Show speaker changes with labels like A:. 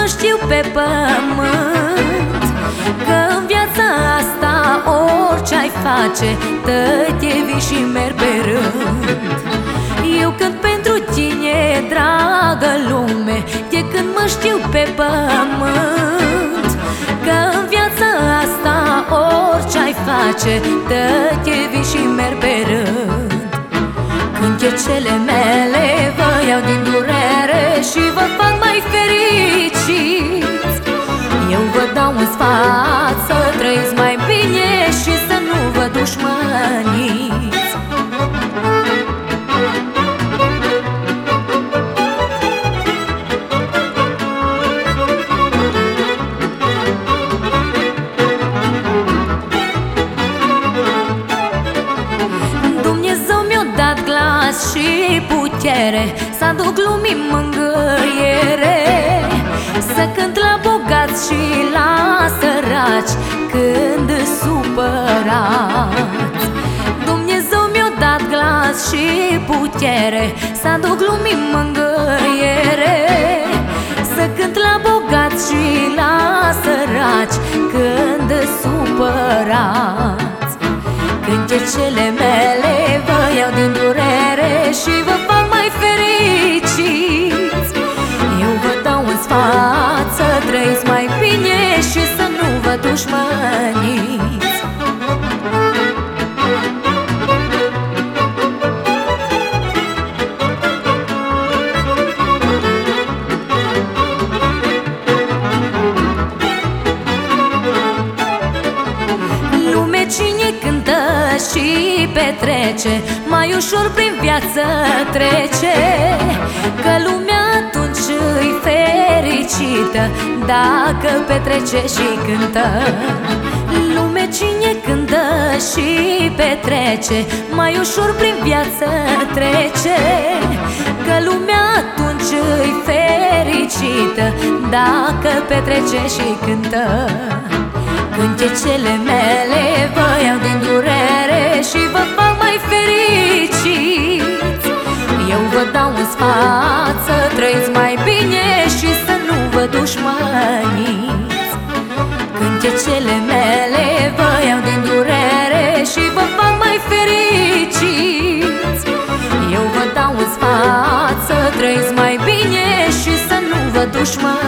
A: mă știu pe pământ, că în viața asta orice-ai face, dă-te vii și merg pe rând. Eu cânt pentru tine, dragă lume, de când mă știu pe pământ, că în viața asta orice-ai face, dă-te vii și merg pe rând. Cântecele mele vă iau din durere și vă fac mai fericiți. Eu vă dau un sfat, să trăiți mai bine și să nu vă dușmăniți. Și putere să aduc lumii mângâiere, să cânt la bogați și la săraci când supărați. Dumnezeu mi-a dat glas și putere să aduc lumii mângâiere, să cânt la bogați și la săraci când supărați. Cântecele mele vă iau din durere și vă fac mai fericiți. Eu vă dau un sfat, să trăiți mai bine și să nu vă dușmăniți. Cine cântă și petrece, mai ușor prin viață trece, că lumea atunci îi fericită dacă petrece și cântă. Lume cine cântă și petrece, mai ușor prin viață trece, că lumea atunci îi fericită dacă petrece și cântă. Cântecele mele vă iau din durere și vă fac mai fericiți. Eu vă dau un sfat, să trăiți mai bine și să nu vă dușmăniți. Cântecele mele vă iau din durere și vă fac mai fericiți. Eu vă dau un sfat, să trăiți mai bine și să nu vă dușmăniți.